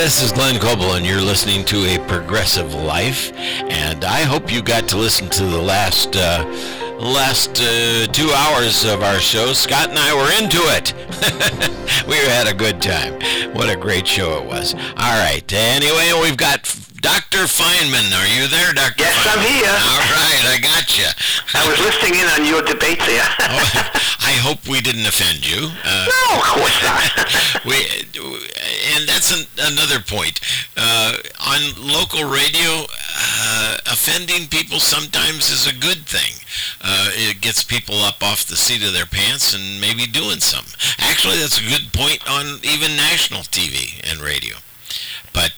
this is Glenn Coble, and you're listening to A Progressive Life, and I hope you got to listen to the last 2 hours of our show. Scott and I were into it. We had a good time. What a great show it was. All right, anyway, we've got Dr. Feynman. Are you there, Dr. Yes, Feynman? I'm here. All right, I got you. I was listening in on your debate there. I hope we didn't offend you. No, of course not. And that's another point. On local radio, offending people sometimes is a good thing. It gets people up off the seat of their pants and maybe doing something. Actually, that's a good point on even national TV and radio. But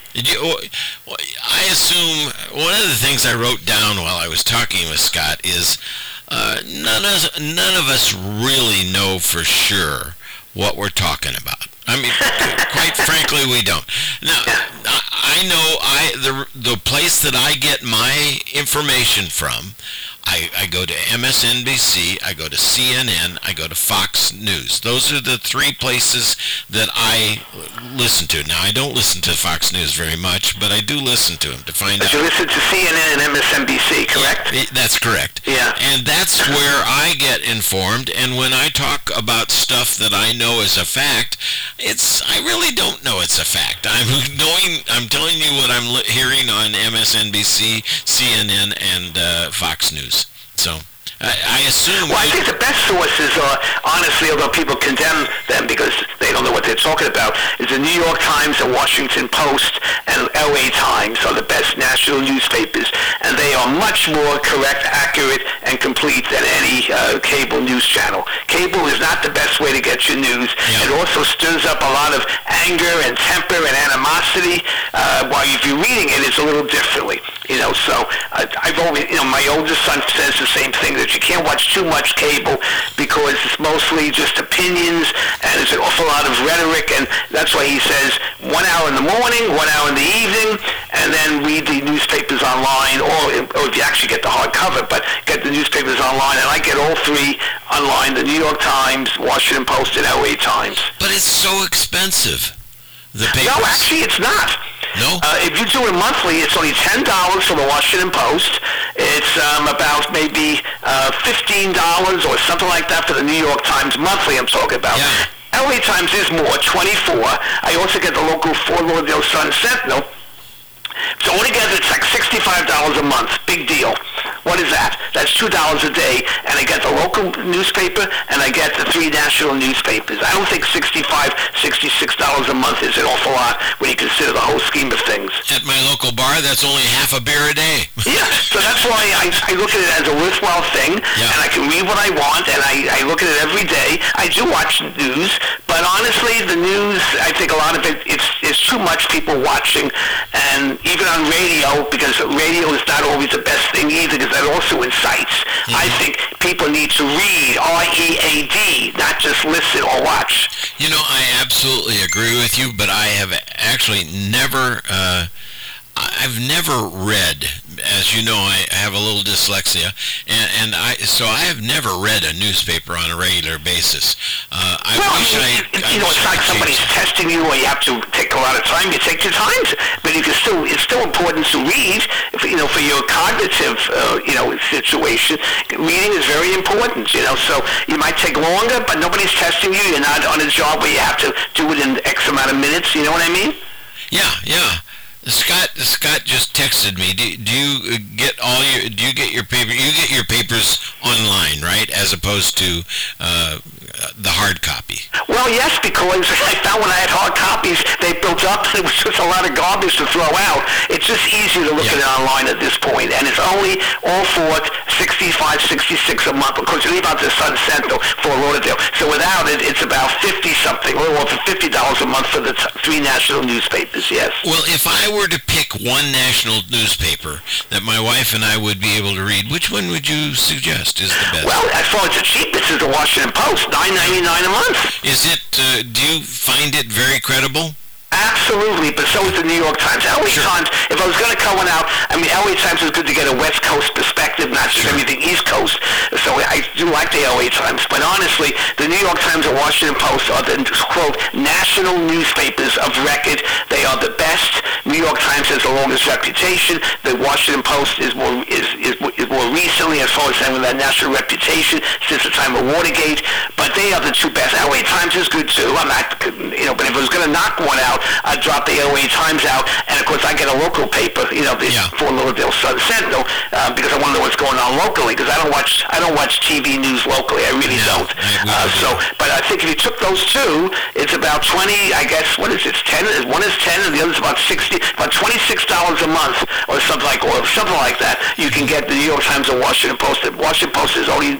I assume one of the things I wrote down while I was talking with Scott is none of us really know for sure what we're talking about. I mean, quite frankly, we don't. Now, I know the place that I get my information from, I go to MSNBC, I go to CNN, I go to Fox News. Those are the three places that I listen to. Now, I don't listen to Fox News very much, but I do listen to them to find out. You listen to CNN and MSNBC, correct? That's correct. Yeah. And that's where I get informed, and when I talk about stuff that I know is a fact, I really don't know it's a fact. I'm telling you what I'm hearing on MSNBC, CNN, and Fox News. So I assume. Well, I think the best sources are, honestly, although people condemn them because they don't know what they're talking about, is the New York Times, the Washington Post, and LA Times are the best national newspapers, and they are much more correct, accurate, and complete than any cable news channel. Cable is not the best way to get your news. Yeah. It also stirs up a lot of anger and temper and animosity, while if you're reading it, it's a little differently. So I've always, my oldest son says the same thing, that you can't watch too much cable because it's mostly just opinions and there's an awful lot of rhetoric, and that's why he says 1 hour in the morning, 1 hour in the evening, and then read the newspapers online, or if you actually get the hardcover, but get the newspapers online, and I get all three online, the New York Times, Washington Post, and LA Times. But it's so expensive. No, actually, it's not. No? If you do it monthly, it's only $10 for the Washington Post. It's about maybe $15 or something like that for the New York Times monthly, I'm talking about. Yeah. LA Times is more, $24. I also get the local Fort Lauderdale Sun Sentinel. So altogether, it's like $65 a month. Big deal. What is that? That's $2 a day, and I get the local newspaper, and I get the three national newspapers. I don't think $65, $66 a month is an awful lot when you consider the whole scheme of things. At my local bar, that's only half a beer a day. Yeah, so that's why I look at it as a worthwhile thing, and I can read what I want, and I look at it every day. I do watch news, but honestly, the news, I think a lot of it's too much people watching, and even on radio, because radio is not always the best thing either, because that also incites. Mm-hmm. I think people need to read, R-E-A-D, not just listen or watch. I absolutely agree with you, but I have actually never I've never read. As you know, I have a little dyslexia, so I have never read a newspaper on a regular basis. It's like somebody's testing you, or you have to take a lot of time. You take your time, but it's still important to read. For your cognitive, situation, reading is very important. So you might take longer, but nobody's testing you. You're not on a job where you have to do it in X amount of minutes. You know what I mean? Yeah. Scott just texted me. Do you get your paper? You get your papers online, right? As opposed to the hard copy. Well, yes, because I found when I had hard copies, they built up. It was just a lot of garbage to throw out. It's just easy to look at it online at this point, and it's only all for $65, $66 a month. Because you leave out the Sun Sentinel for Lauderdale, so without it, it's about $50-something, a little over $50 a month for the three national newspapers. Yes. Well, if I were to pick one national newspaper that my wife and I would be able to read, which one would you suggest is the best? Well, as far as the cheapest is the Washington Post, $9.99 a month. Is it? Do you find it very credible? Absolutely, but so is the New York Times. LA Times, if I was going to cut one out, I mean, LA Times is good to get a West Coast perspective, not just everything East Coast. So I do like the LA Times. But honestly, the New York Times and Washington Post are the, quote, national newspapers of record. They are the best. New York Times has the longest reputation. The Washington Post is more recently, as far as having that national reputation, since the time of Watergate. But they are the two best. LA Times is good too. I'm not, but if I was going to knock one out, I'd drop the LA Times out. And of course, I get a local paper, the Fort Lauderdale Sun Sentinel, because I want to know what's going on locally. Because I don't watch TV news locally. I really don't. But I think if you took those two, it's about 20. I guess what is it? 10. One is 10, and the other's about 60. About $26 a month, or something like that. You can get the New York Times and Washington Post. The Washington Post is only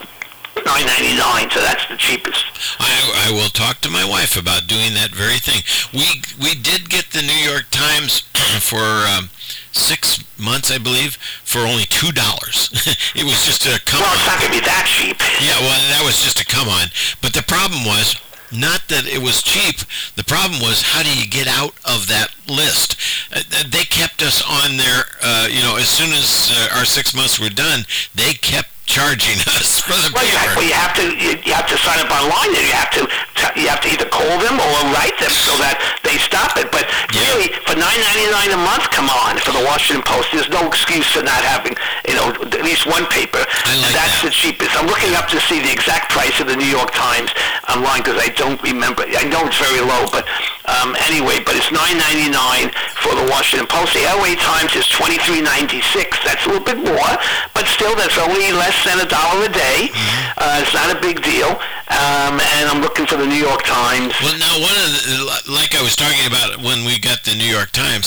$9.99, so that's the cheapest. I will talk to my wife about doing that very thing. We did get the New York Times for 6 months, I believe, for only $2. It was just a come on. Well, it's not going to be that cheap. Yeah, well, that was just a come on. But the problem was, not that it was cheap, the problem was, how do you get out of that list? They kept us on there, as soon as our 6 months were done, they kept charging us for the paper. Well, you have to sign up online, and you have to either call them or write them so that they stop it. But really, for $9.99 a month, come on, for the Washington Post, there's no excuse for not having, at least one paper. That's the cheapest. I'm looking up to see the exact price of the New York Times online because I don't remember. I know it's very low, but anyway, but it's $9.99 for the Washington Post. The LA Times is $23.96. That's a little bit more, but still, that's only less than $1 a day. It's not a big deal. And I'm looking for the New York Times. Well, now, like I was talking about when we got the New York Times,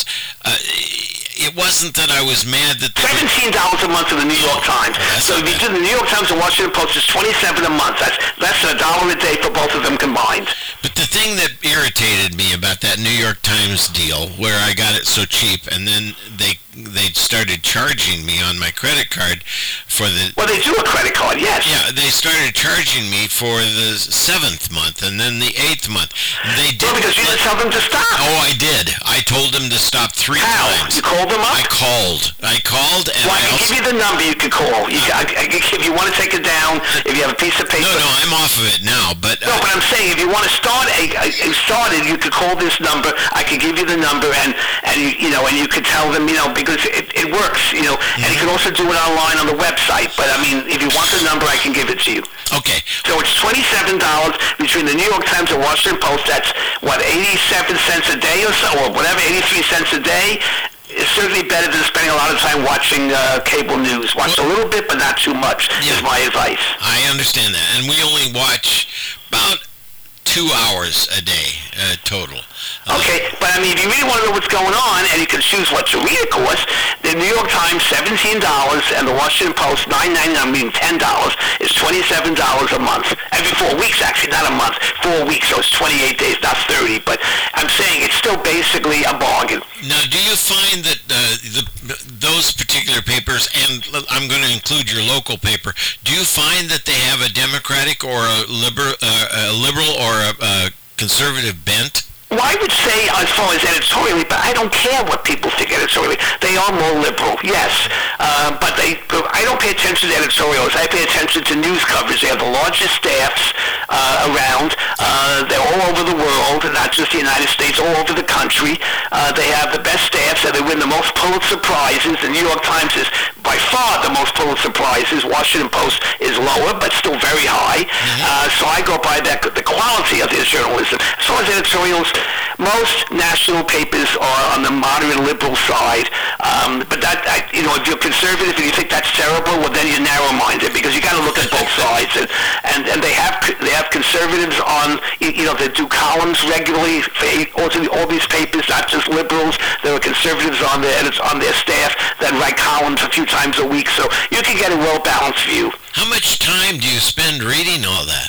it wasn't that I was mad that $17 a month for the New York Times. So if you do the New York Times and Washington Post, it's $27 a month. That's less than $1 a day for both of them combined. But the thing that irritated me about that New York Times deal, where I got it so cheap, and then they started charging me on my credit card for the... Well, they do a credit card, yes. Yeah, they started charging me for the 7th month and then the 8th month. They did. Well, because you didn't tell them to stop. Oh, I did. I told them to stop 3 times. You called them up? I called, and well, I can give you the number you could call. If you want to take it down, if you have a piece of paper... No, I'm off of it now, but... No, but I'm saying, if you want to start you could call this number. I could give you the number, and you could tell them, because it works, and you can also do it online on the website. But I mean, if you want the number, I can give it to you. Okay. So it's $27 between the New York Times and Washington Post. That's 87 cents a day or so, or whatever, 83 cents a day. It's certainly better than spending a lot of time watching cable news. Watch a little bit, but not too much, is my advice. I understand that. And we only watch about 2 hours a day total. Okay, but I mean, if you really want to know what's going on, and you can choose what to read, of course, the New York Times, $17, and the Washington Post, $9.99, $10, is $27 a month. Every 4 weeks, actually, not a month, 4 weeks, so it's 28 days, not 30. But I'm saying it's still basically a bargain. Now, do you find that those particular papers, and I'm going to include your local paper, do you find that they have a Democratic or a liberal or a conservative bent? Well, I would say, as far as editorially, but I don't care what people think editorially. They are more liberal, yes. But I don't pay attention to editorials. I pay attention to news coverage. They have the largest staffs around. They're all over the world, not just the United States, all over the country. They have the best staffs, and they win the most Pulitzer Prizes. The New York Times is by far the most Pulitzer Prizes. Washington Post is lower, but still very high. So I go by the quality of their journalism. As far as editorials, most national papers are on the moderate liberal side. But if you're conservative and you think that's terrible, well, then you're narrow-minded, because you got to look at both sides. And they have conservatives on, they do columns regularly for all these papers, not just liberals. There are conservatives on their staff that write columns a few times a week, so you can get a well-balanced view. How much time do you spend reading all that?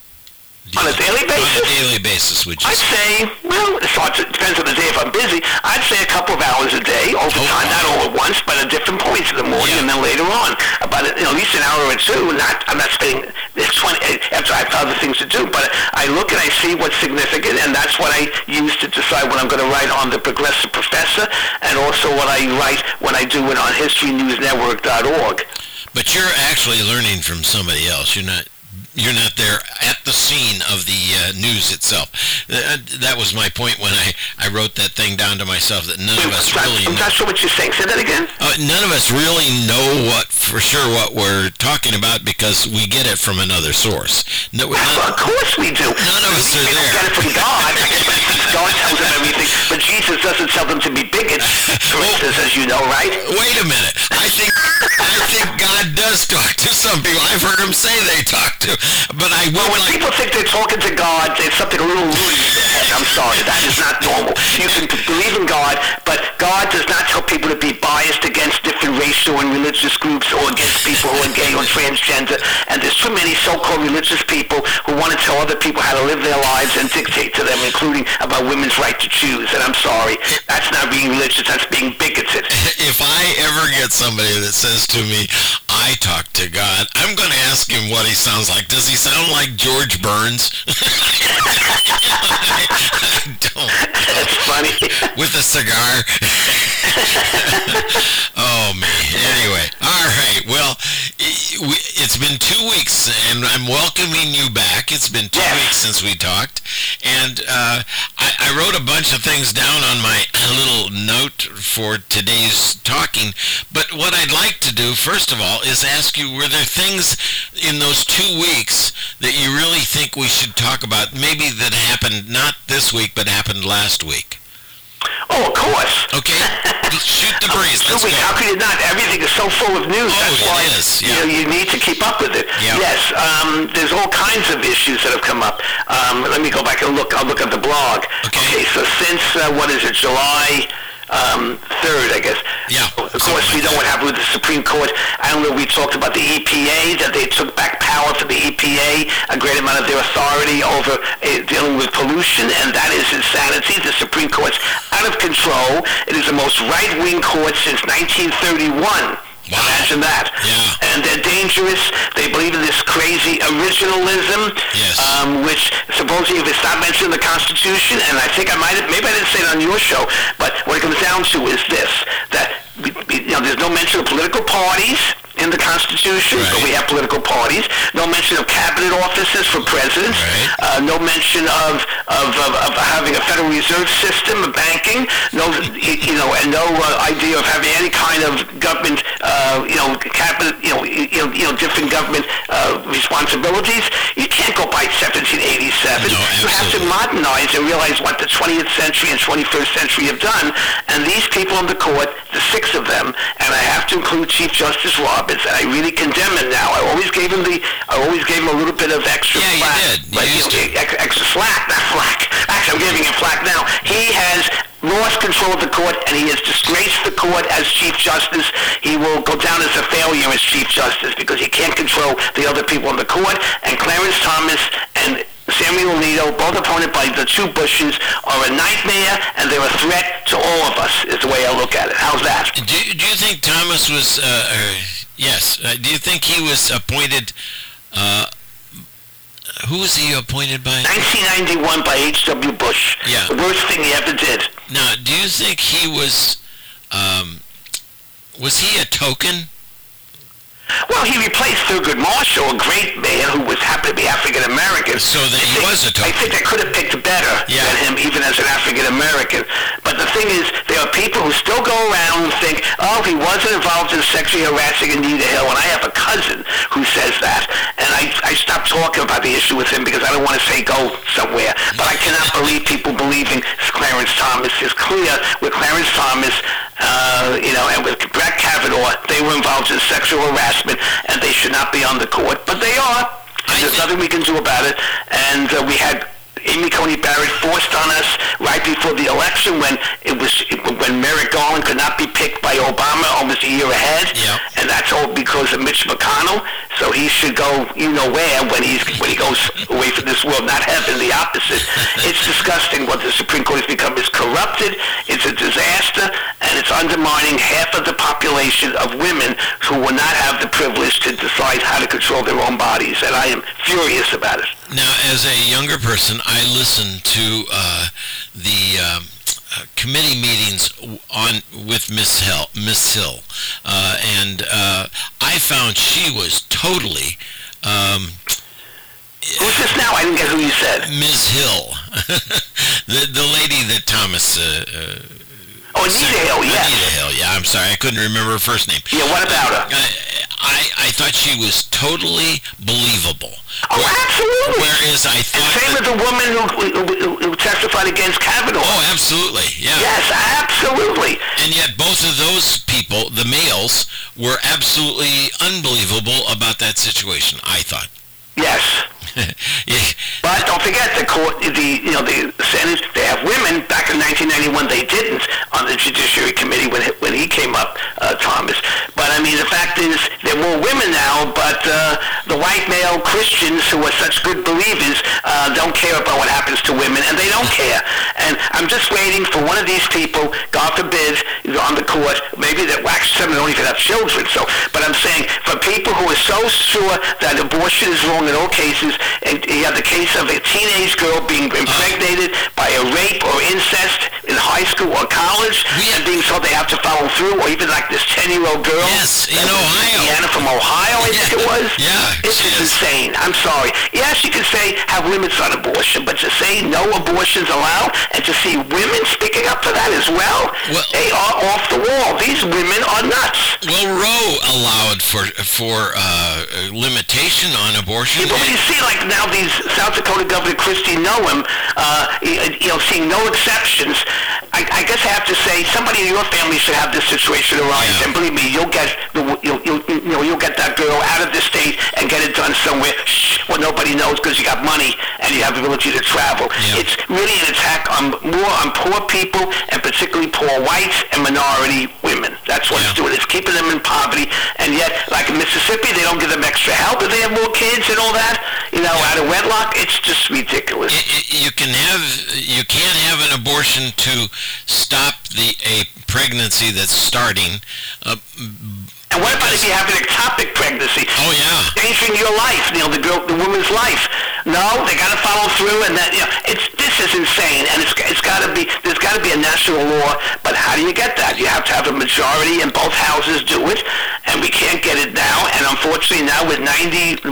On a daily basis? On a daily basis, would you I'd say, well, it depends on the day if I'm busy. I'd say a couple of hours a day, over time, not all at once, but at different points in the morning and then later on. About at least an hour or two. I'm not spending 20 after I have other things to do, but I I look and I see what's significant, and that's what I use to decide what I'm going to write on The Progressive Professor, and also what I write when I do it on HistoryNewsNetwork.org. But you're actually learning from somebody else. You're not there at the scene of the news itself. That was my point when I wrote that thing down to myself, that none of us really know. I'm not sure what you're saying. Say that again? None of us really know for sure what we're talking about because we get it from another source. Well, of course we do. None of us are there. Get it from God. God tells them everything, but Jesus doesn't tell them to be bigots, for instance, as you know, right? Wait a minute. I think God does talk to some people. I've heard him say they talk to. But when people think they're talking to God, there's something a little loony in their head. I'm sorry, that is not normal. You can believe in God, but God does not tell people to be biased against different racial and religious groups or against people who are gay or transgender. And there's too many so-called religious people who want to tell other people how to live their lives and dictate to them, including about women's right to choose. And I'm sorry, that's not being religious, that's being bigoted. If I ever get somebody that says to me, I talk to God, I'm going to ask him what he sounds like. Does he sound like George Burns? I don't. That's funny. With a cigar. Oh, me. Anyway, all right. Well, it's been 2 weeks, and I'm welcoming you back. It's been 2 weeks since we talked, and I wrote a bunch of things down on my little note for today's talking, but what I'd like to do, first of all, is ask you, were there things in those 2 weeks that you really think we should talk about, maybe that happened not this week, but happened last week? Oh, of course. Okay. Shoot the breeze. Let's go. How could you not? Everything is so full of news. That's why it is. Yeah. You need to keep up with it. Yeah. Yes. There's all kinds of issues that have come up. Let me go back and look. I'll look at the blog. Okay. So since, July 3rd, I guess. Yeah. Of course, we know what happened with the Supreme Court. I don't know, we talked about the EPA, that they took back power for the EPA, a great amount of their authority over dealing with pollution, and that is insanity. The Supreme Court's out of control. It is the most right-wing court since 1931. Wow. Imagine that. Yeah. And they're dangerous. They believe in this crazy originalism, yes. Which supposedly, if it's not mentioned in the Constitution, and I think maybe I didn't say it on your show, but what it comes down to is this, that there's no mention of political parties in the Constitution, right. But we have political parties. No mention of cabinet offices for presidents. Right. No mention of having a Federal Reserve System of banking. No, and no idea of having any kind of government, cabinet, different government responsibilities. You can't go by 1787. No, you have to modernize and realize what the 20th century and 21st century have done. And these people on the court, the 6 of them, and I have to include Chief Justice Roberts, and I really condemn him now. I always gave him a little bit of extra Yeah, slack. you did. Extra slack, not flack. Actually, I'm giving him flack now. He has lost control of the court, and he has disgraced the court as Chief Justice. He will go down as a failure as Chief Justice because he can't control the other people in the court. And Clarence Thomas and Samuel Alito, both appointed by the 2 Bushes, are a nightmare, and they're a threat to all of us, is the way I look at it. How's that? Do you think Thomas was, yes, do you think he was appointed, who was he appointed by? 1991 by H.W. Bush. Yeah. The worst thing he ever did. Now, do you think he was he a token? Well, he replaced Thurgood Marshall, a great man who was happened to be African-American. So that he was a token. I think they could have picked better than him, even as an African-American. But the thing is, there are people who still go around and think, oh, he wasn't involved in sexually harassing Anita Hill, and I have a cousin who says that. And I stopped talking about the issue with him because I don't want to say go somewhere. But I cannot believe people believing Clarence Thomas. It's clear with Clarence Thomas, and with Brett Kavanaugh, they were involved in sexual harassment, and they should not be on the court. But they are. There's nothing we can do about it. And we had Amy Coney Barrett forced on us right before the election when Merrick Garland could not be picked by Obama almost a year ahead. Yeah. And that's all because of Mitch McConnell. So he should go where when he goes away from this world, not heaven, the opposite. It's disgusting what the Supreme Court has become. It's corrupted, it's a disaster, and it's undermining half of the population of women who will not have the privilege to decide how to control their own bodies, and I am furious about it. Now, as a younger person, I listened to the committee meetings with Miss Hill, and I found she was totally. Who's this now? I didn't get who you said. Ms. Hill, the lady that Thomas. Anita Hill, yes. Anita Hill, yeah. I'm sorry, I couldn't remember her first name. Yeah, what about her? I thought she was totally believable. Oh, absolutely. Whereas I thought... Same with the woman who testified against Kavanaugh. Oh, absolutely, yeah. Yes, absolutely. And yet both of those people, the males, were absolutely unbelievable about that situation, I thought. Yes. Yeah. But don't forget, the court, the Senate, they have women. Back in 1991, they didn't on the Judiciary Committee when he came up, Thomas. But I mean, the fact is, there are more women now. But the white male Christians who are such good believers don't care about what happens to women, and they don't care. And I'm just waiting for one of these people, God forbid, on the court. Maybe that actually some don't even have children. So, but I'm saying for people who are so sure that abortion is wrong in all cases. And you have the case of a teenage girl being impregnated by a rape or incest in high school or college, and being told they have to follow through, or even like this 10-year-old girl. Yes, in Ohio. Indiana from Ohio, I think it was. Yeah, it's insane. I'm sorry. Yes, you can say have limits on abortion, but to say no abortions allowed, and to see women speaking up for that as well, they are off the wall. These women are nuts. Well, Roe allowed for limitation on abortion. Yeah, but you see, like now these South Dakota Governor Kristi Noem, seeing no exceptions. I guess I have to say somebody in your family should have this situation arise, and believe me, you'll get that girl out of the state and get it done somewhere where nobody knows because you got money and you have the ability to travel. Yeah. It's really an attack more on poor people, and particularly poor whites and minority women. That's what it's doing. It's keeping them in poverty, and yet, like in Mississippi, they don't give them extra help if they have more kids and all that. Out of wedlock, it's just ridiculous. You can't have an abortion to stop a pregnancy that's starting. And what about if you have an ectopic pregnancy? Oh yeah, endangering your life, the woman's life. No, they got to follow through, and that this is insane, and there's got to be a national law. But how do you get that? You have to have a majority in both houses do it, and we can't get it now. And unfortunately, now with 9.1%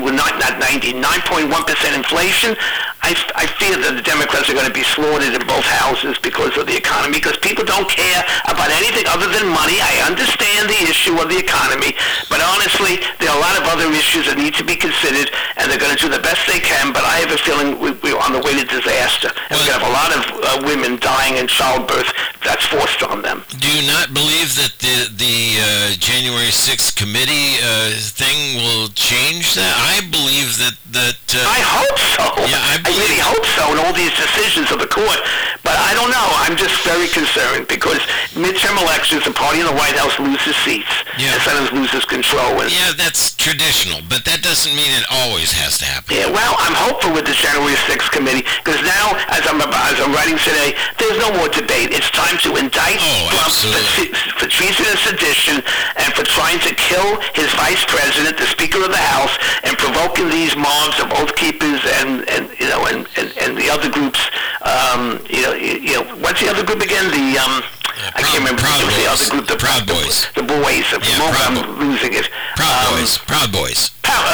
inflation, I fear that the Democrats are going to be slaughtered in both houses because of the economy. Because people don't care about anything other than money. I understand the issue of the economy, but honestly, there are a lot of other issues that need to be considered, and they're going to do the best they can. But I have a feeling we're on the way to disaster, and we have a lot of women dying in childbirth that's forced on them. Do you not believe that the January 6th committee thing will change that? I believe that. I hope so. Yeah, I really hope so in all these decisions of the court. But I don't know. I'm just very concerned because midterm elections, the party in the White House loses seats. Yeah. And sometimes loses control. And that's traditional, but that doesn't mean it always has to happen. Yeah, well, I'm hopeful with the January 6th committee because now, as I'm writing today, there's no more debate. It's time to indict Trump for treason and sedition and for trying to kill his vice president, the Speaker of the House, and provoking these mobs of Oath Keepers and the other groups. What's the other group again? I can't remember. The other group, the Proud Boys. The boys. At the moment, I'm losing it. Proud Boys.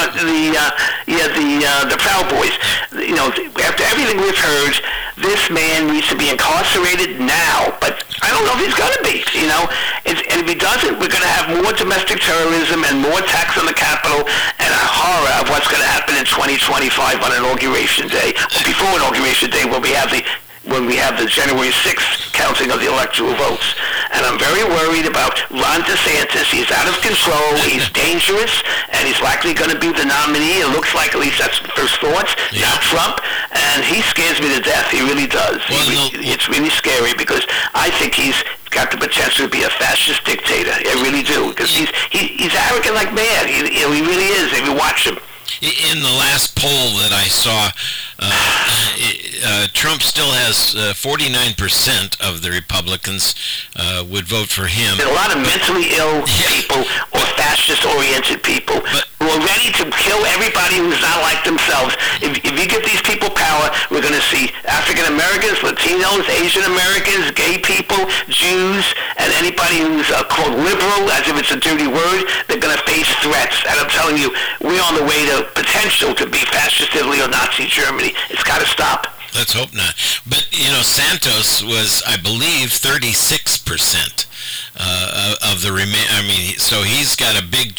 The Proud Boys. After everything we've heard, this man needs to be incarcerated now. But I don't know if he's going to be. And if he doesn't, we're going to have more domestic terrorism and more attacks on the Capitol and a horror of what's going to happen in 2025 on Inauguration Day. Or before Inauguration Day, when we have the January 6th counting of the electoral votes. And I'm very worried about Ron DeSantis. He's out of control. He's dangerous, and he's likely going to be the nominee. It looks like, at least that's the first thoughts, not Trump. And he scares me to death. He really does. It's really scary because I think he's got the potential to be a fascist dictator. I really do, because he's arrogant like mad. He really is if you watch him. In the last poll that I saw, Trump still has 49% of the Republicans would vote for him. There's a lot of mentally ill people or fascist-oriented people who are ready to kill everybody who's not like themselves. If you give these people power, we're going to see African Americans, Latinos, Asian Americans, gay people, Jews, and anybody who's called liberal, as if it's a dirty word, they're going to face threats. And I'm telling you, we're on the way to potential to be fascist Italy or Nazi Germany. It's got to stop. Let's hope not. But, Santos was, I believe, 36% of the so he's got a big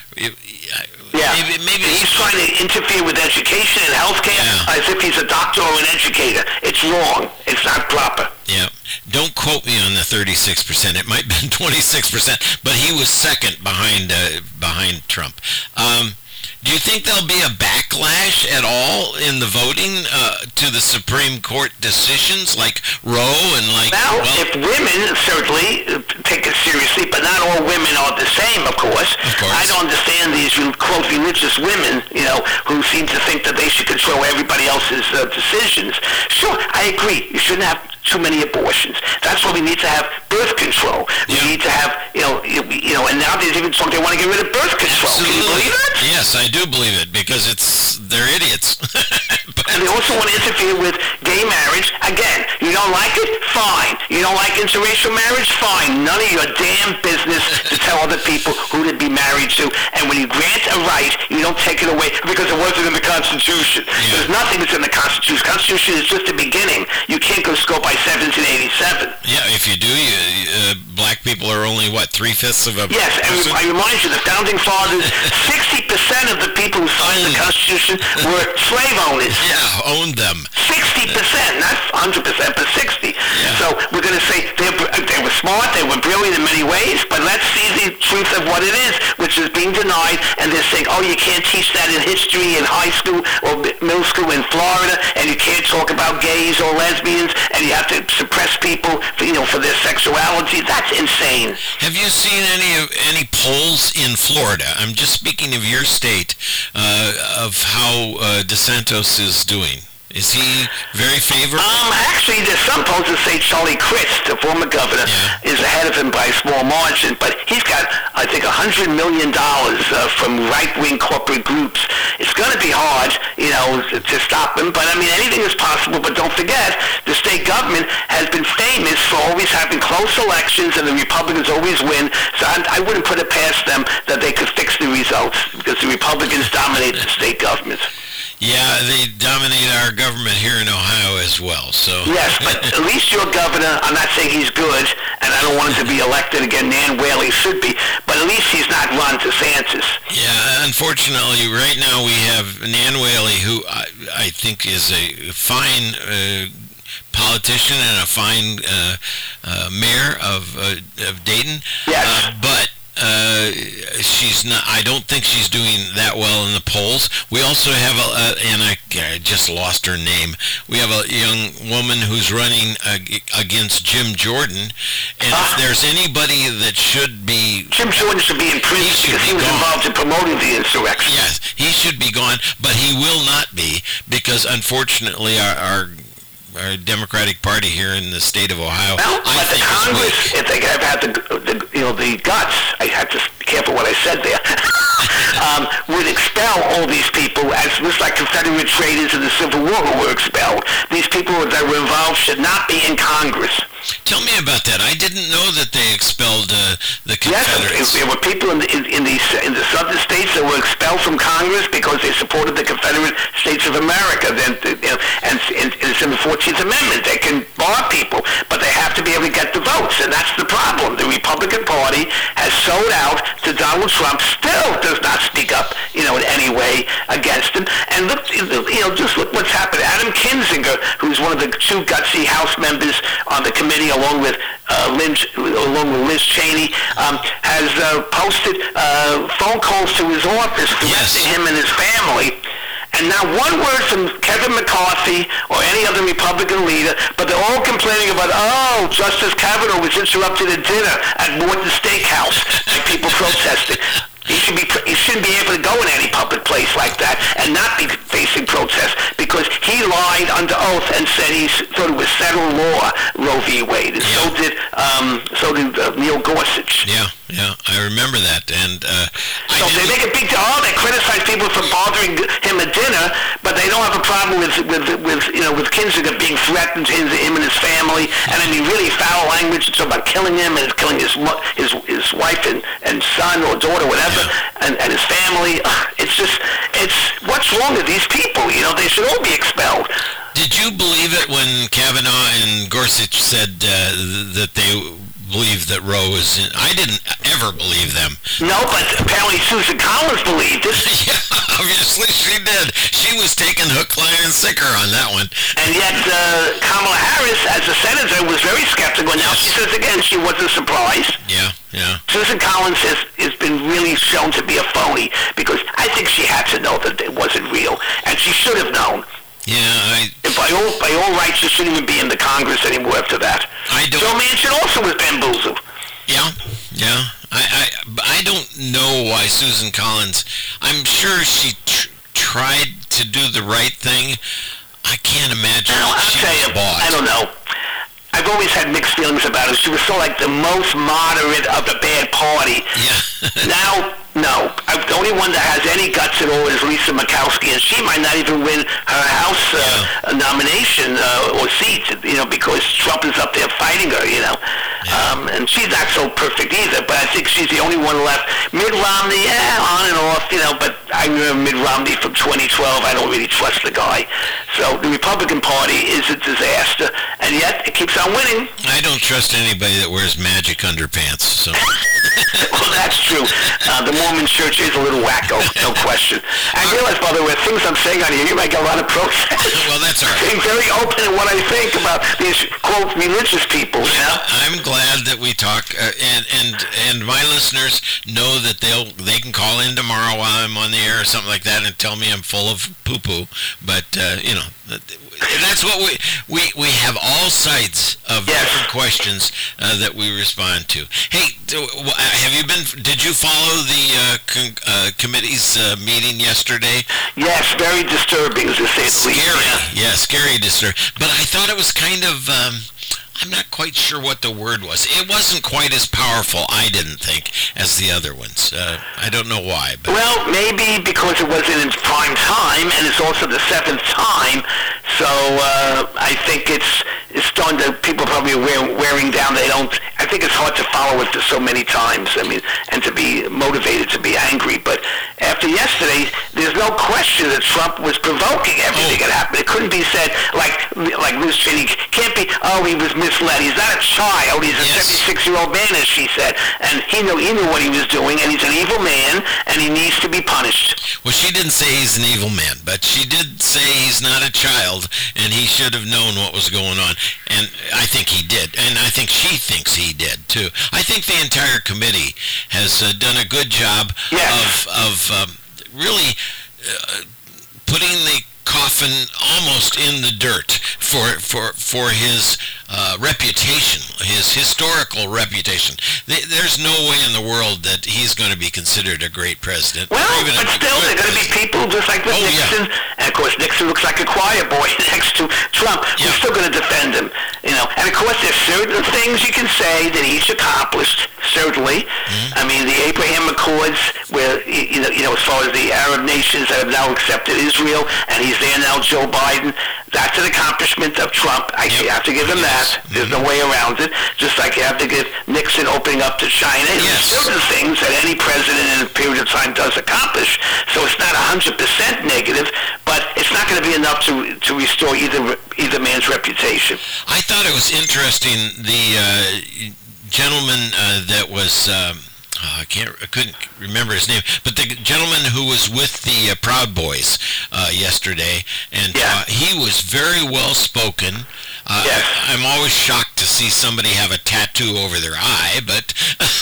maybe he's trying to interfere with education and healthcare as if he's a doctor or an educator. It's wrong. It's not proper. Yeah. Don't quote me on the 36%. It might have been 26%, but he was second behind Trump. Do you think there'll be a backlash at all in the voting to the Supreme Court decisions like Roe and like... Well, if women certainly take it seriously, but not all women are the same, of course. I don't understand these, quote, religious women, who seem to think that they should control everybody else's decisions. Sure, I agree. You shouldn't have too many abortions. That's why we need to have birth control. We need to have, and now there's even talk they want to get rid of birth control. Absolutely. Can you believe that? Yes, I do believe it, because they're idiots. And they also want to interfere with gay marriage. Again, you don't like it? Fine. You don't like interracial marriage? Fine. None of your damn business to tell other people who to be married to. And when you grant a right, you don't take it away because it wasn't in the Constitution. Yeah. There's nothing that's in the Constitution. The Constitution is just the beginning. You can't go by 1787. Yeah, if you do, black people are only, 3/5 of a Yes, and person? I remind you, the Founding Fathers, 60% of the people who signed the Constitution were slave owners. Yeah, owned them. 60%, not 100%, but 60. Yeah. So we're going to say they were smart, they were brilliant in many ways, but let's see the truth of what it is, which is being denied, and they're saying, oh, you can't teach that in history in high school or middle school in Florida, and you can't talk about gays or lesbians, and you have to suppress people for their sexuality. That's insane. Have you seen any polls in Florida? I'm just speaking of your state, of how DeSantis is doing. Is he very favorable? Actually, there's some polls that say Charlie Crist, the former governor, is ahead of him by a small margin, but he's got, I think, $100 million from right-wing corporate groups. It's going to be hard, to stop him, but anything is possible. But don't forget, the state government has been famous for always having close elections, and the Republicans always win. So I wouldn't put it past them that they could fix the results, because the Republicans dominate the state government. Yeah, they dominate our government here in Ohio as well. So yes, but at least your governor, I'm not saying he's good, and I don't want him to be elected again. Nan Whaley should be, but at least he's not Ron DeSantis. Yeah, unfortunately, right now we have Nan Whaley, who I think is a fine politician and a fine mayor of Dayton. Yes. But she's not. I don't think she's doing that well in the polls. We also have and I just lost her name. We have a young woman who's running against Jim Jordan, and if there's anybody that should be, Jim Jordan should be in prison because he was involved in promoting the insurrection. Yes, he should be gone, but he will not be, because unfortunately our Democratic Party here in the state of Ohio, I think Congress, if they have had the guts, I have to be careful what I said there, would expel all these people, as just like Confederate traitors in the Civil War who were expelled. These people that were involved should not be in Congress. Tell me about that. I didn't know that they expelled the Confederates. Yes, there were people in the southern states that were expelled from Congress because they supported the Confederate States of America. And it's in the 14th Amendment. They can bar people, but they have to be able to get the votes, and that's the problem. The Republican Party has sold out to Donald Trump, still does not speak up, in any way against him. And look, just look what's happened. Adam Kinzinger, who's one of the two gutsy House members on the committee, along with Liz Cheney, has posted phone calls to his office threatening him and his family. And not one word from Kevin McCarthy or any other Republican leader, but they're all complaining about, Justice Kavanaugh was interrupted at dinner at Morton Steakhouse by people protesting. He shouldn't be able to go in any public place like that and not be facing protest because he lied under oath and said he thought it was federal law, Roe v. Wade. And so did Neil Gorsuch. Yeah, I remember that. And so they make a big deal. They criticize people for bothering him at dinner, but they don't have a problem with Kinzinger being threatened to him and his family. And I mean, really foul language. It's about killing him and killing his wife and son or daughter, whatever, and his family. It's what's wrong with these people? They should all be expelled. Did you believe it when Kavanaugh and Gorsuch said that they believe that Roe is in? I didn't ever believe them. No, but apparently Susan Collins believed it. Yeah, obviously she did. She was taking hook, line, and sinker on that one. And yet Kamala Harris, as a senator, was very skeptical. Now she says again she wasn't surprised. Yeah. Susan Collins has been really shown to be a phony because I think she had to know that it wasn't real, and she should have known. Yeah, by all rights, she shouldn't even be in the Congress anymore after that. Joe Manchin also was bamboozled. Yeah. I don't know why Susan Collins. I'm sure she tried to do the right thing. I can't imagine she was bought. I don't know. I've always had mixed feelings about her. She was so like the most moderate of the bad party. Yeah. Now, no. The only one that has any guts at all is Lisa Murkowski, and she might not even win her House nomination or seat, because Trump is up there fighting her, and she's not so perfect either, but I think she's the only one left. Mitt Romney, on and off, but I remember Mitt Romney from 2012. I don't really trust the guy. So the Republican Party is a disaster, and yet it keeps on winning. I don't trust anybody that wears magic underpants, so... Well, that's true. The Mormon Church is a little wacko, no question. I realize, by the way, things I'm saying on here, you might get a lot of protest. Well, that's all right. Being very open in what I think about these, quote, religious people. I'm glad that we talk, and my listeners know that they can call in tomorrow while I'm on the air or something like that and tell me I'm full of poo-poo. But, that's what we have all sides of different questions that we respond to. Hey, did you follow the committee's meeting yesterday? Yes, very disturbing, to say the least. Scary, scary disturbing. But I thought it was kind of, I'm not quite sure what the word was. It wasn't quite as powerful, I didn't think, as the other ones. I don't know why. But. Well, maybe because it wasn't in prime time, and it's also the seventh time, so I think it's starting to, people probably wearing down. I think it's hard to follow it so many times, and to be motivated to be angry. But after yesterday, there's no question that Trump was provoking everything that happened. It couldn't be said, like Liz Cheney, can't be, he was misled. He's not a child. He's a 76-year-old man, as she said. And he knew what he was doing, and he's an evil man, and he needs to be punished. Well, she didn't say he's an evil man, but she did say he's not a child, and he should have known what was going on. And I think he did. And I think she thinks he did, too. I think the entire committee has done a good job of really putting the coffin almost in the dirt for his reputation, his historical reputation. There's no way in the world that he's going to be considered a great president. Well, but still, there are going to be people just like with Nixon, and of course Nixon looks like a choir boy next to Trump. We're still going to defend him, And of course, there's certain things you can say that he's accomplished. Certainly, the Abraham Accords, where as far as the Arab nations that have now accepted Israel, and he's there now, Joe Biden. That's an accomplishment of Trump. You have to give him that. There's no way around it. Just like you have to give Nixon opening up to China. There's certain things that any president in a period of time does accomplish. So it's not 100% negative, but it's not going to be enough to restore either man's reputation. I thought it was interesting. The gentleman that was. I couldn't remember his name, but the gentleman who was with the Proud Boys yesterday, and he was very well spoken. I'm always shocked to see somebody have a tattoo over their eye, but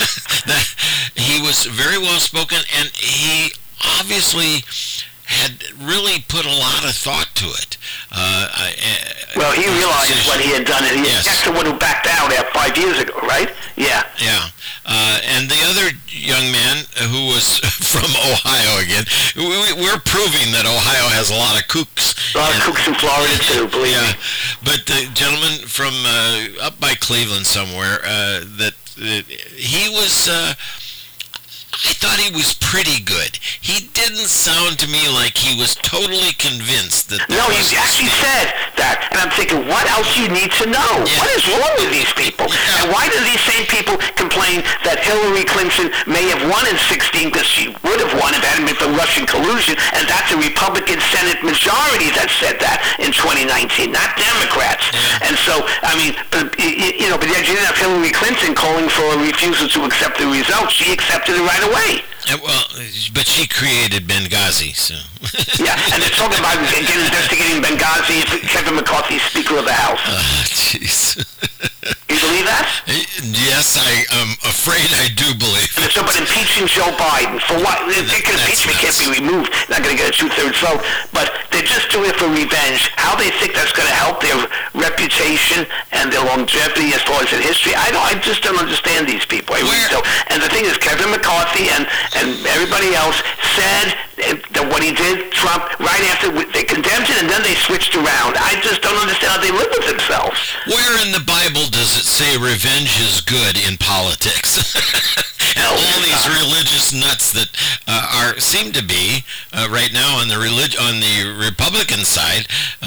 he was very well spoken, and he obviously had really put a lot of thought to it. Well, he realized what he had done, and that's the one who backed out 5 years ago, right? Yeah. Yeah. And the other young man who was from Ohio again, we're proving that Ohio has a lot of kooks. A lot of kooks in Florida, too, believe me. But the gentleman from up by Cleveland somewhere, he was... I thought he was pretty good. He didn't sound to me like he was totally convinced that... No, he actually said that, and I'm thinking, what else do you need to know? Yeah. What is wrong with these people? Yeah. And why do these same people complain that Hillary Clinton may have won in 2016 because she would have won if it hadn't been for Russian collusion, and that's a Republican Senate majority that said that in 2019, not Democrats. Yeah. And so, I mean, but you didn't have Hillary Clinton calling for a refusal to accept the results. She accepted it right away. Well, but she created Benghazi, so... Yeah, and they're talking about investigating Benghazi if Kevin McCarthy is Speaker of the House. Jeez. You believe that? Yes, I am afraid I do believe it. So, but impeaching Joe Biden, for what? Impeachment can't be removed. Not going to get a 2/3 vote. But they're just doing it for revenge. How they think that's going to help their reputation and their longevity as far as in history, I just don't understand these people. I really don't. And the thing is, Kevin McCarthy and everybody else said that what he did, Trump, right after they condemned it, and then they switched around. I just don't understand how they live with themselves. Where in the Bible does it say revenge is good in politics? And all these religious nuts that seem to be right now on the Republican side,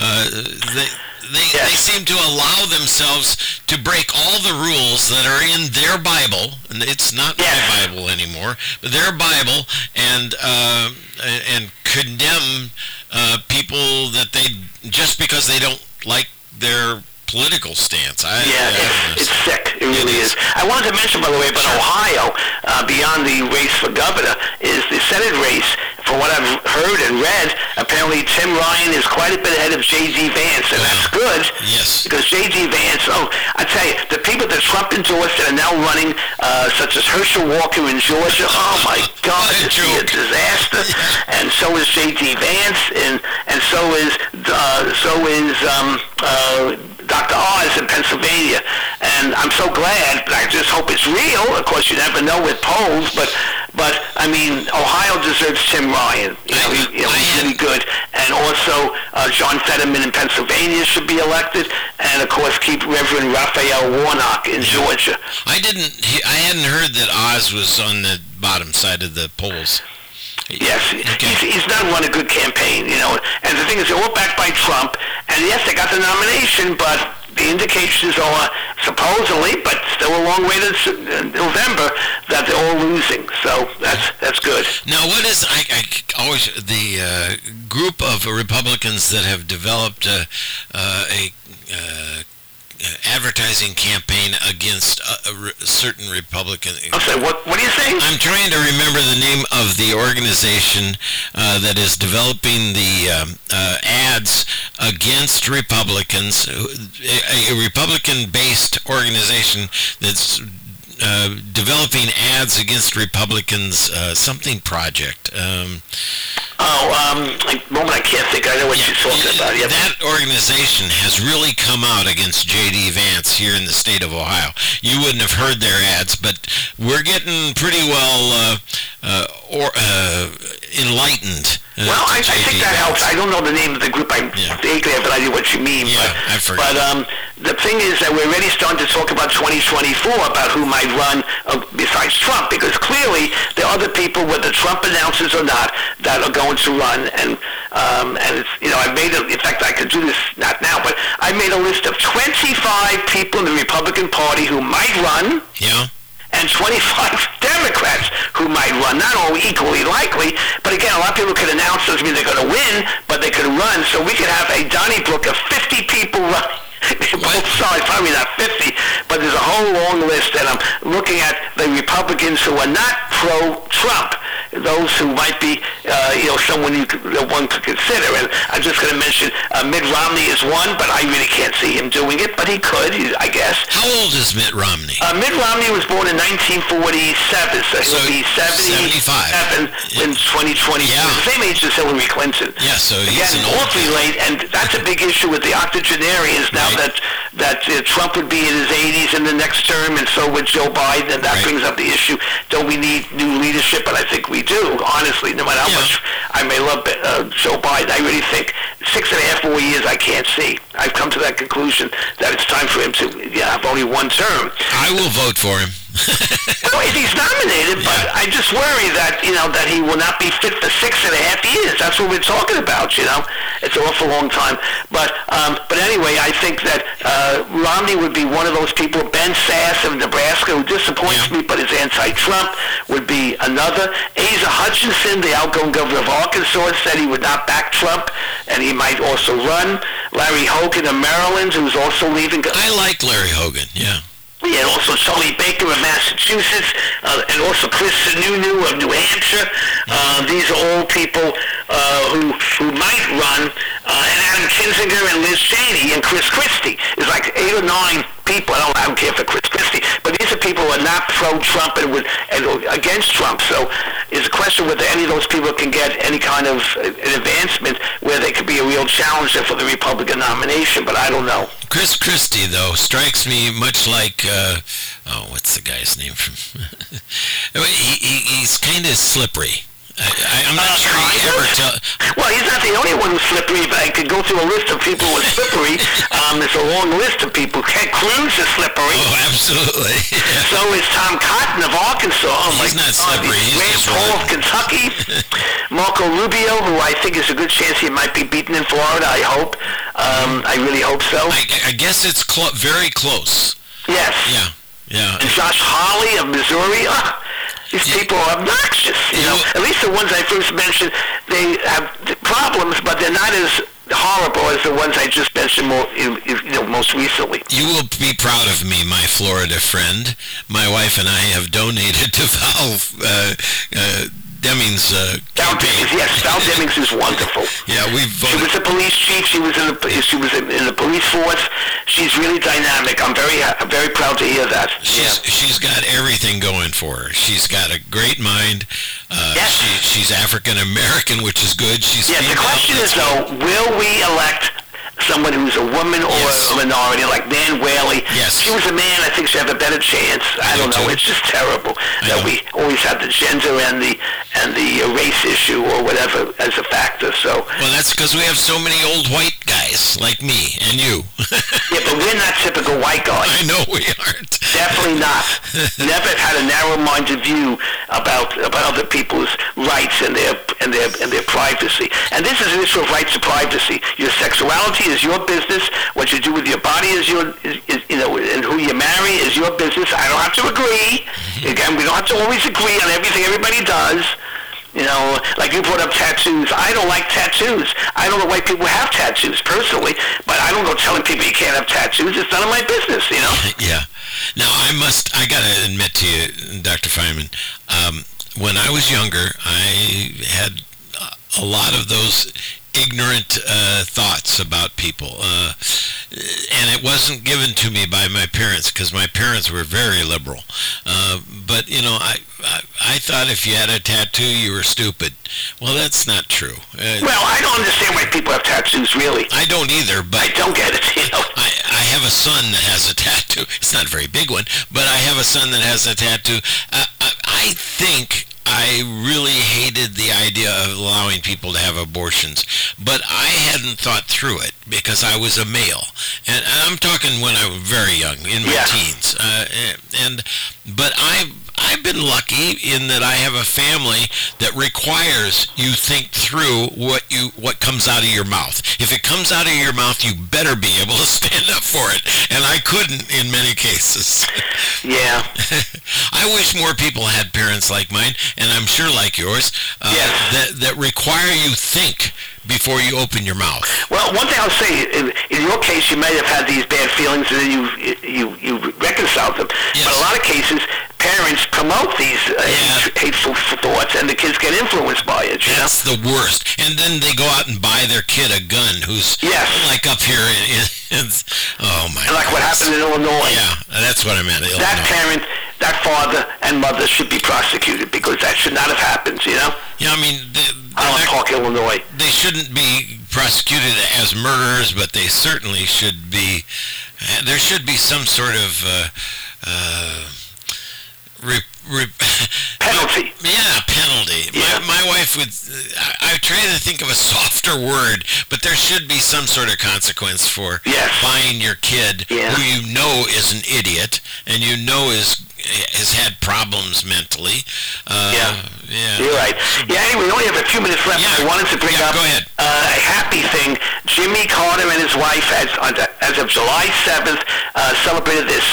they seem to allow themselves to break all the rules that are in their Bible, and it's not my Bible anymore, but their Bible, and condemn people that just because they don't like their political stance. It's sick. It really is. I wanted to mention, by the way, about Ohio, beyond the race for governor, is the Senate race. From what I've heard and read, apparently Tim Ryan is quite a bit ahead of J.D. Vance, and that's good. Yes. Because J.D. Vance, I tell you, the people that Trump endorsed that are now running, such as Herschel Walker in Georgia, oh my God, it's a disaster. And so is J.D. Vance, and so is Dr. Oz in Pennsylvania, and I'm so glad, but I just hope it's real. Of course, you never know with polls, but I mean, Ohio deserves Tim Ryan. He's really good, and also John Fetterman in Pennsylvania should be elected, and of course, keep Reverend Raphael Warnock in Georgia. I hadn't heard that Oz was on the bottom side of the polls. Yes, he's not run a good campaign, and the thing is, they're all backed by Trump, and yes, they got the nomination, but the indications are supposedly, but still a long way to November, that they're all losing, so that's good. Now, what is, always, the group of Republicans that have developed a advertising campaign against a certain Republican. I'm sorry, what are you saying? I'm trying to remember the name of the organization that is developing the ads against Republicans, a Republican-based organization that's developing ads against Republicans, something project. Moment I can't think. I know what you're talking about. Yep. That organization has really come out against J.D. Vance here in the state of Ohio. You wouldn't have heard their ads, but we're getting pretty well enlightened. Well, I think that helps. I don't know the name of the group. I vaguely have an idea what you mean. Yeah, I forgot. But the thing is that we're already starting to talk about 2024, about who might run besides Trump, because clearly there are other people, whether Trump announces or not, that are going to run. And it's, I made in fact, I could do this not now, but I made a list of 25 people in the Republican Party who might run. Yeah. And 25 Democrats who might run, not all equally likely, but again, a lot of people could announce doesn't mean they're going to win, but they could run, so we could have a Donnybrook of 50 people running. Both sides, probably not 50, but there's a whole long list, and I'm looking at the Republicans who are not pro-Trump, those who might be, someone that one could consider. And I'm just going to mention Mitt Romney is one, but I really can't see him doing it, but he could, I guess. How old is Mitt Romney? Mitt Romney was born in 1947, so he'll be 77 in 2020. Yeah. The same age as Hillary Clinton. Yeah, so he's an old awfully late, and that's a big issue with the octogenarians now that Trump would be in his 80s in the next term, and so would Joe Biden, and that brings up the issue, don't we need new leadership? And I think we do, honestly, no matter how much I may love Joe Biden. I really think 6.5 more years I can't see. I've come to that conclusion that it's time for him to have only one term. I will vote for him. Well, if he's nominated, but I just worry that that he will not be fit for 6.5 years. That's what we're talking about. It's an awful long time. But anyway, I think that Romney would be one of those people. Ben Sasse of Nebraska, who disappoints me, but is anti-Trump, would be another. Asa Hutchinson, the outgoing governor of Arkansas, said he would not back Trump, and he might also run. Larry Hogan of Maryland, who's also leaving. I like Larry Hogan. Yeah. And also Charlie Baker of Massachusetts, and also Chris Sununu of New Hampshire. These are all people who might run, and Adam Kinzinger and Liz Cheney and Chris Christie. It's like 8 or 9 people. I don't care for Chris Christie, but these are people who are not pro-Trump and against Trump. So it's a question whether any of those people can get any kind of an advancement where they could be a real challenger for the Republican nomination, but I don't know. Chris Christie, though, strikes me much like, what's the guy's name from? He's kind of slippery. I'm not sure he ever Well, he's not the only one who's slippery, but I could go through a list of people who are slippery. There's a long list of people. Ted Cruz is slippery. Oh, absolutely. So is Tom Cotton of Arkansas. He's not slippery. He's Rand Paul of Kentucky. Marco Rubio, who I think is a good chance he might be beaten in Florida, I hope. I really hope so. I guess it's very close. Yes. Yeah. And Josh Hawley of Missouri. These people are obnoxious. At least the ones I first mentioned, they have problems, but they're not as horrible as the ones I just mentioned most recently. You will be proud of me, my Florida friend. My wife and I have donated to Val Demings' campaign. Yes, Val Demings is wonderful. Yeah, we've voted. She was a police chief. She was in the police force. She's really dynamic. I'm very proud to hear that. She's got everything going for her. She's got a great mind. She's African American, which is good. The question is though, will we elect someone who's a woman or a minority, like Dan Whaley? Yes. If she was a man, I think she'd have a better chance. I don't know. It's just terrible that we always have the gender and the race issue or whatever as a factor. So. Well, that's because we have so many old white guys like me and you. Yeah, but we're not typical white guys. I know we aren't. Definitely not. Never had a narrow-minded view about other people's rights and their privacy. And this is an issue of rights to privacy. Your sexuality is your business. What you do with your body is and who you marry is your business. I don't have to agree. Again, we don't have to always agree on everything everybody does. Like you brought up tattoos. I don't like tattoos. I don't know why people have tattoos personally, but I don't go telling people you can't have tattoos. It's none of my business, Yeah. Now, I got to admit to you, Dr. Feynman, when I was younger, I had a lot of those ignorant thoughts about people. And it wasn't given to me by my parents because my parents were very liberal. But, I thought if you had a tattoo, you were stupid. Well, that's not true. Well, I don't understand why people have tattoos, really. I don't either, but I don't get it, I have a son that has a tattoo. It's not a very big one, but I have a son that has a tattoo. I think I really hated the idea of allowing people to have abortions, but I hadn't thought through it because I was a male, and I'm talking when I was very young, in my teens, but I've been lucky in that I have a family that requires you think through what comes out of your mouth. If it comes out of your mouth, you better be able to stand up for it, and I couldn't in many cases. Yeah. I wish more people had parents like mine, and I'm sure like yours, that require you think before you open your mouth. Well, one thing I'll say, in your case, you may have had these bad feelings and then you reconciled them. Yes. But in a lot of cases, parents promote these hateful thoughts, and the kids get influenced by it. That's the worst. And then they go out and buy their kid a gun who's like up here oh my. Like what happened in Illinois. Yeah, that's what I meant. Illinois. That parent, that father and mother should be prosecuted because that should not have happened. Yeah, I mean, Island Park, Illinois. They shouldn't be prosecuted as murderers, but they certainly should be. There should be some sort of penalty. Yeah, penalty. Yeah. My wife would. I try to think of a softer word, but there should be some sort of consequence for buying your kid who you know is an idiot and you know has had problems mentally. You're right. Yeah, anyway, we only have a few minutes left. I wanted to bring up a happy thing. Jimmy Carter and his wife, as of July 7th, celebrated their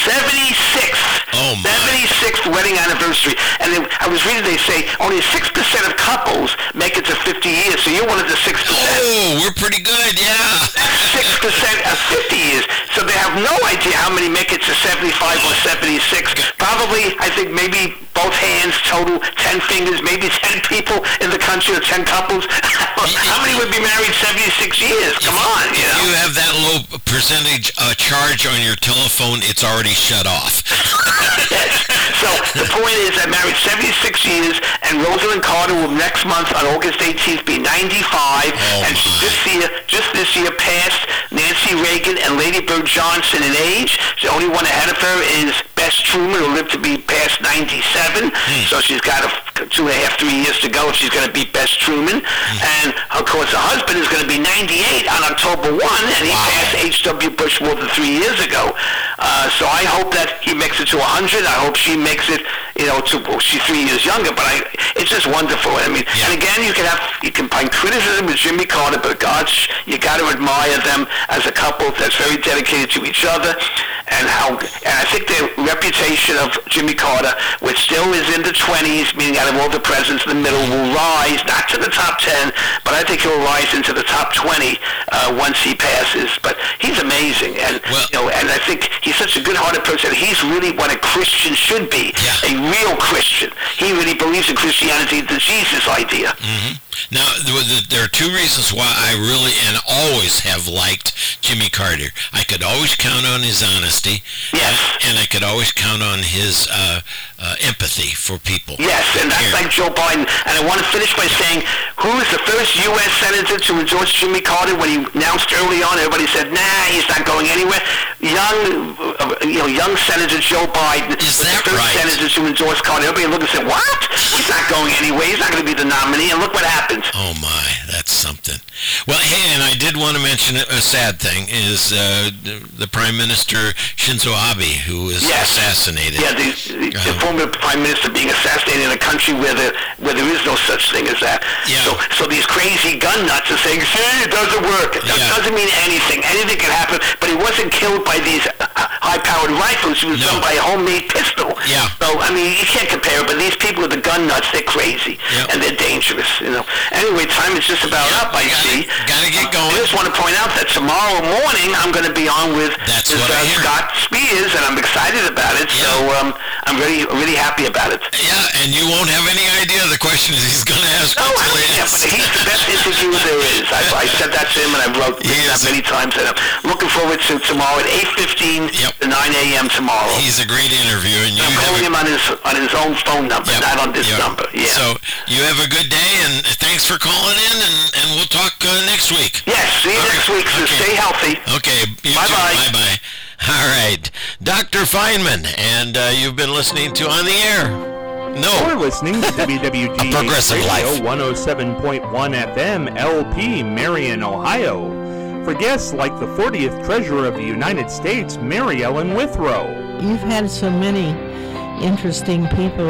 76th wedding anniversary. And I was reading, they say only 6% of couples make it to 50 years. So you're one of the 6%. Oh, we're pretty good, yeah. That's 6% of 50 years. So they have no idea how many make it to 75 or 76. Probably, I think maybe both hands total 10 fingers, maybe 10 people in the country or 10 couples. How many would be married 76 years? Come on, If you have that low percentage charge on your telephone, it's already shut off. So the point is, I married 76 years, and Rosalind Carter will next month on August 18th be 95, and she just this year passed Nancy Reagan and Lady Bird Johnson in age. The only one ahead of her is Bess Truman, who lived to be past 97, so she's got 2.5, 3 years to go. She's going to beat Bess Truman, and of course her husband is going to be 98 on October 1, and he passed H.W. Bush more than 3 years ago. So I hope that he makes it to 100. I hope she makes it, she's 3 years younger, but it's just wonderful. I mean, and again, you can find criticism with Jimmy Carter, but you got to admire them as a couple that's very dedicated to each other, and I think the reputation of Jimmy Carter, which still is in the 20s, meaning out of all the presidents in the middle, will rise, not to the top 10, but I think he'll rise into the top 20 once he passes. But he's amazing, and and I think he's such a good-hearted person. He's really what a Christian should be, a real Christian. He really believes in Christianity, the Jesus idea. Mm-hmm. Now, there are two reasons why I really and always have liked Jimmy Carter. I could always count on his honesty, and I could always count on his empathy for people. Yes, and that's like Joe Biden. And I want to finish by saying, who was the first U.S. senator to endorse Jimmy Carter when he announced early on? Everybody said, nah, he's not going anywhere. Young Senator Joe Biden is the first senator to endorse Carter. Everybody looked and said, what? He's not going anywhere. He's not going to be the nominee. And look what happened. Oh, my. That's something. Well, hey, and I did want to mention a sad thing is the Prime Minister Shinzo Abe, who was assassinated. Yeah, the former Prime Minister being assassinated in a country where there is no such thing as that. Yeah. So these crazy gun nuts are saying, see, it doesn't work. That doesn't mean anything. Anything can happen. But he wasn't killed by these high-powered rifles. He was done by a homemade pistol. Yeah. So, I mean, you can't compare it. But these people with the gun nuts, they're crazy. And they're dangerous, Anyway, time is just about up, I see. Gotta get going. I just want to point out that tomorrow morning I'm going to be on with Scott Spears, and I'm excited about it. So I'm really happy about it. Yeah, and you won't have any idea the questions he's going to ask. No, he's the best interviewer there is. I said that to him, and I've wrote that many times. And I'm looking forward to tomorrow at 8:15 to 9 a.m. tomorrow. He's a great interview, and I'm calling him on his own phone number, not on this number. Yeah. So you have a good day, and thanks for calling in, and we'll talk next week. Yes, see you next week. So stay healthy. Okay. Bye-bye. Bye-bye. All right. Dr. Feynman, and you've been listening to On the Air. No. You're listening to WWG Progressive Radio Life. 107.1 FM, LP, Marion, Ohio. For guests like the 40th Treasurer of the United States, Mary Ellen Withrow. You've had so many interesting people